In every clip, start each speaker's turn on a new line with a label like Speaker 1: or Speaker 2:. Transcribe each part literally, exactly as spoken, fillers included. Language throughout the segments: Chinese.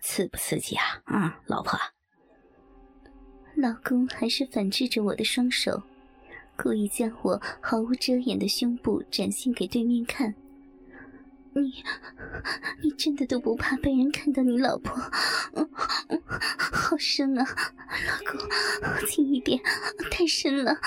Speaker 1: 刺不刺激啊？嗯，老婆。
Speaker 2: 老公还是反制着我的双手，故意将我毫无遮掩的胸部展现给对面看。你你真的都不怕被人看到你老婆？嗯嗯，好深啊，老公，轻一点，太深了。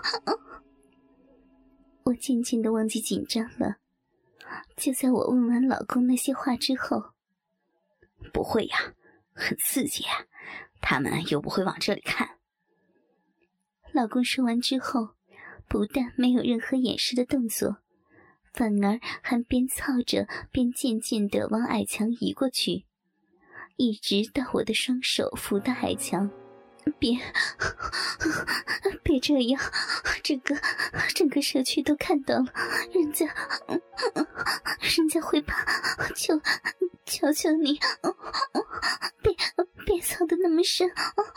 Speaker 2: 我渐渐的忘记紧张了。就在我问完老公那些话之后，
Speaker 1: 不会呀，很刺激啊，他们又不会往这里看。
Speaker 2: 老公说完之后，不但没有任何掩饰的动作，反而还边操着边渐渐地往矮墙移过去，一直到我的双手扶到矮墙。别别这样，整个整个社区都看到了，人家人家会怕，求求求你，别别操得那么深。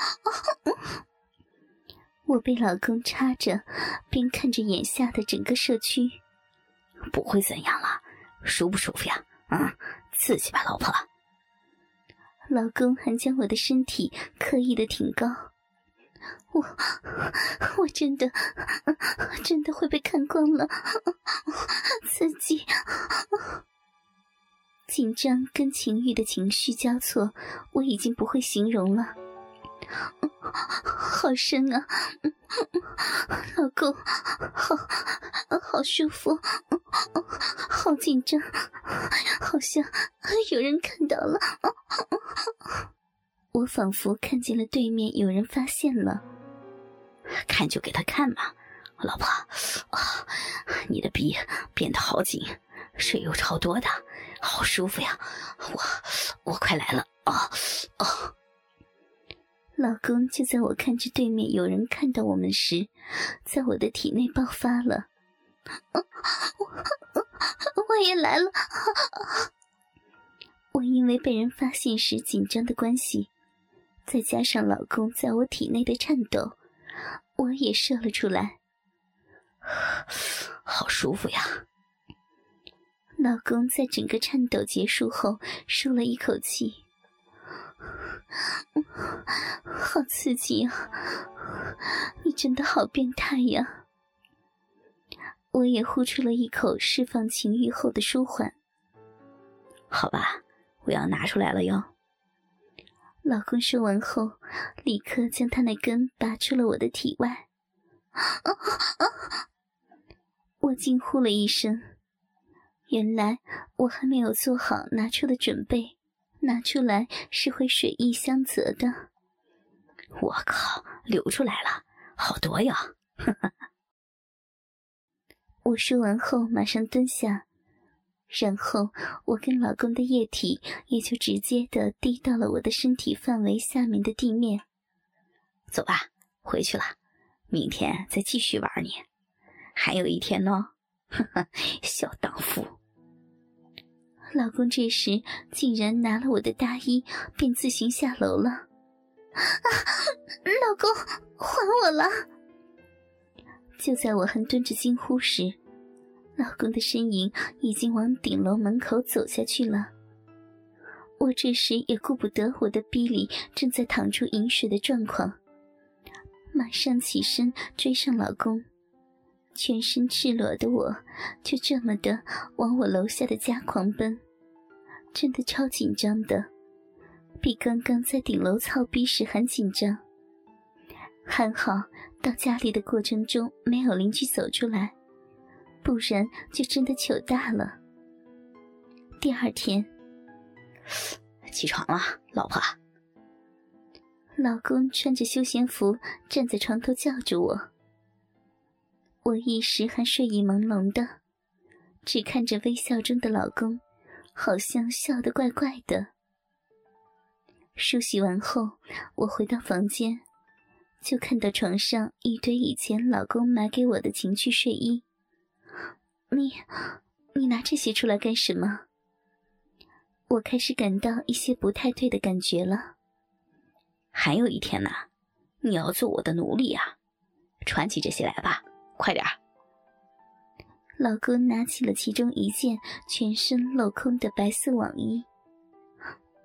Speaker 2: 我被老公插着，边看着眼下的整个社区。
Speaker 1: 不会怎样了，舒不舒服呀？嗯，刺激吧，老婆。
Speaker 2: 老公还将我的身体刻意的挺高，我我真的真的会被看光了，刺激，紧张跟情欲的情绪交错，我已经不会形容了。好深啊，老公，好好舒服，好紧张，好像有人看到了。我仿佛看见了对面有人发现了。
Speaker 1: 看就给他看嘛，老婆啊，你的逼变得好紧，水又超多的，好舒服呀，我我快来了啊啊！
Speaker 2: 老公就在我看着对面有人看到我们时，在我的体内爆发了。我我也来了。我因为被人发现时紧张的关系，再加上老公在我体内的颤抖，我也射了出来。
Speaker 1: 好舒服呀。
Speaker 2: 老公在整个颤抖结束后舒了一口气。好刺激啊，你真的好变态呀。我也呼出了一口释放情欲后的舒缓。
Speaker 1: 好吧，我要拿出来了哟。
Speaker 2: 老公说完后，立刻将他那根拔出了我的体外。我惊呼了一声，原来我还没有做好拿出的准备，拿出来是会水意相责的。
Speaker 1: 我靠，流出来了，好多呀！
Speaker 2: 我说完后马上蹲下，然后我跟老公的液体也就直接的滴到了我的身体范围下面的地面。
Speaker 1: 走吧，回去了，明天再继续玩你，还有一天呢，呵呵，小荡妇。
Speaker 2: 老公这时竟然拿了我的大衣，便自行下楼了。啊，老公，还我了！就在我还蹲着惊呼时，老公的身影已经往顶楼门口走下去了。我这时也顾不得我的逼里正在淌出饮水的状况，马上起身追上老公。全身赤裸的我就这么的往我楼下的家狂奔，真的超紧张的，比刚刚在顶楼操逼时还紧张。还好到家里的过程中没有邻居走出来，不然就真的糗大了。第二天，
Speaker 1: 起床了，老婆。
Speaker 2: 老公穿着休闲服站在床头叫着我。我一时还睡意朦胧的，只看着微笑中的老公，好像笑得怪怪的。梳洗完后，我回到房间，就看到床上一堆以前老公买给我的情趣睡衣。你你拿这些出来干什么？我开始感到一些不太对的感觉了。
Speaker 1: 还有一天呢，你要做我的奴隶啊，穿起这些来吧，快点。
Speaker 2: 老公拿起了其中一件全身镂空的白色网衣。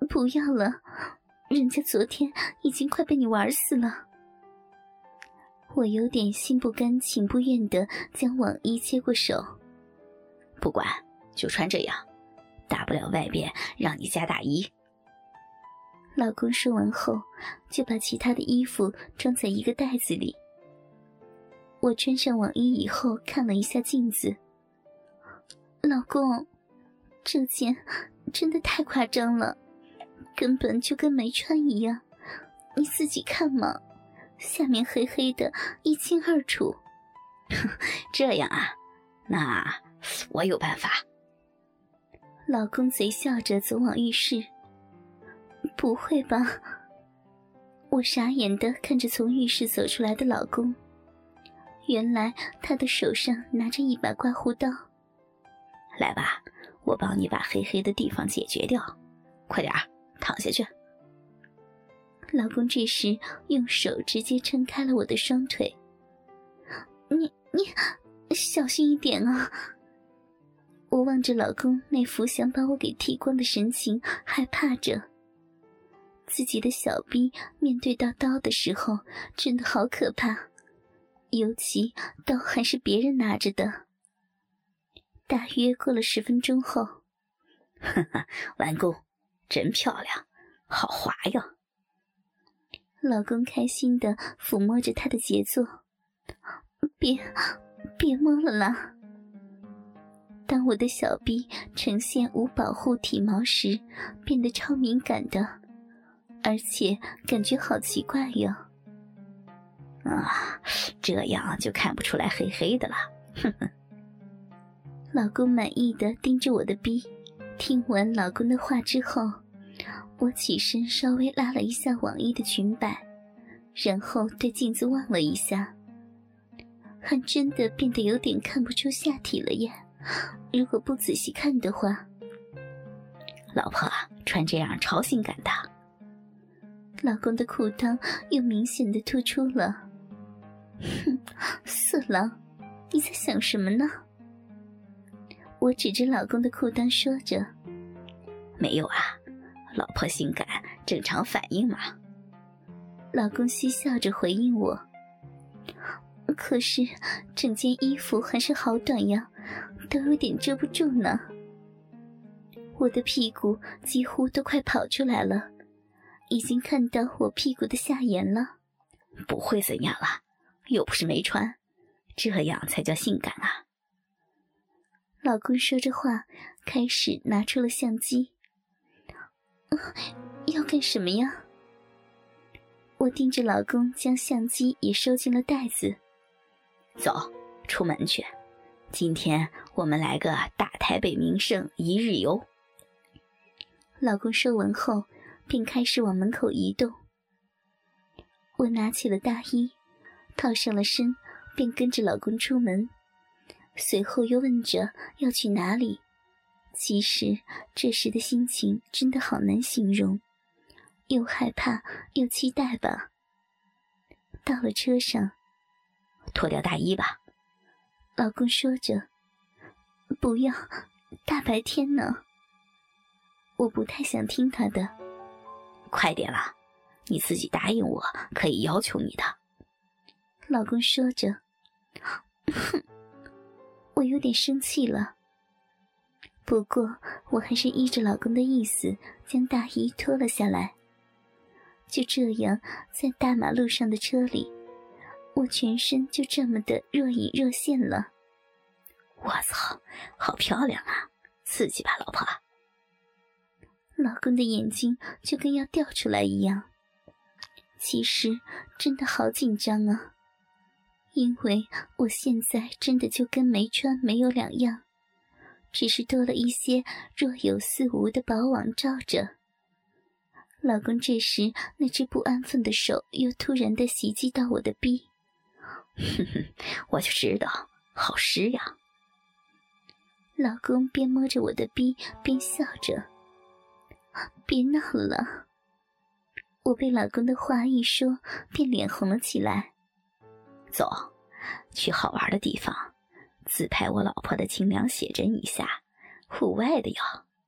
Speaker 2: 不要了，人家昨天已经快被你玩死了。我有点心不甘情不愿地将网衣接过手。
Speaker 1: 不管，就穿这样，大不了外边让你加大衣。
Speaker 2: 老公说完后，就把其他的衣服装在一个袋子里。我穿上网衣以后看了一下镜子，老公，这件真的太夸张了，根本就跟没穿一样，你自己看嘛，下面黑黑的一清二楚。
Speaker 1: 这样啊，那我有办法。
Speaker 2: 老公贼笑着走往浴室。不会吧？我傻眼地看着从浴室走出来的老公，原来他的手上拿着一把刮胡刀。
Speaker 1: 来吧，我帮你把黑黑的地方解决掉，快点儿躺下去。
Speaker 2: 老公这时用手直接撑开了我的双腿。你你小心一点啊！我望着老公那副想把我给剃光的神情，害怕着。自己的小逼面对到刀的时候真的好可怕，尤其刀还是别人拿着的。大约过了十分钟后，
Speaker 1: 呵呵，完工，真漂亮，好滑呀。
Speaker 2: 老公开心地抚摸着她的杰作。别别摸了啦。当我的小臂呈现无保护体毛时，变得超敏感的，而且感觉好奇怪呀。
Speaker 1: 啊，这样就看不出来黑黑的了。哼哼。
Speaker 2: 老公满意地盯着我的逼，听完老公的话之后，我起身稍微拉了一下网衣的裙摆，然后对镜子望了一下，还真的变得有点看不出下体了耶。如果不仔细看的话。
Speaker 1: 老婆，穿这样超性感的。
Speaker 2: 老公的裤裆又明显的突出了。哼，色狼，你在想什么呢？我指着老公的裤裆说着。
Speaker 1: 没有啊，老婆性感，正常反应嘛。
Speaker 2: 老公嬉笑着回应我。可是整件衣服还是好短呀，都有点遮不住呢。我的屁股几乎都快跑出来了，已经看到我屁股的下沿了。
Speaker 1: 不会怎样了，又不是没穿，这样才叫性感啊。
Speaker 2: 老公说着话，开始拿出了相机。呃、要干什么呀？我盯着老公将相机也收进了袋子。
Speaker 1: 走，出门去，今天我们来个大台北名胜一日游。
Speaker 2: 老公说完后便开始往门口移动。我拿起了大衣，套上了身，便跟着老公出门，随后又问着要去哪里。其实这时的心情真的好难形容，又害怕又期待吧。到了车上，
Speaker 1: 脱掉大衣吧。
Speaker 2: 老公说着。不要，大白天呢。我不太想听他的。
Speaker 1: 快点啦，你自己答应我，可以要求你的。
Speaker 2: 老公说着。哼，我有点生气了。不过我还是依着老公的意思将大衣脱了下来。就这样，在大马路上的车里，我全身就这么的若隐若现了。
Speaker 1: 我操，好漂亮啊，刺激吧老婆。
Speaker 2: 老公的眼睛就跟要掉出来一样。其实真的好紧张啊，因为我现在真的就跟没穿没有两样，只是多了一些若有似无的薄网罩着。老公这时那只不安分的手又突然地袭击到我的逼。
Speaker 1: 哼哼，我就知道，好湿呀。
Speaker 2: 老公边摸着我的逼边笑着。别闹了。我被老公的话一说，便脸红了起来。
Speaker 1: 走，去好玩的地方，自拍我老婆的清凉写真一下，户外的哟。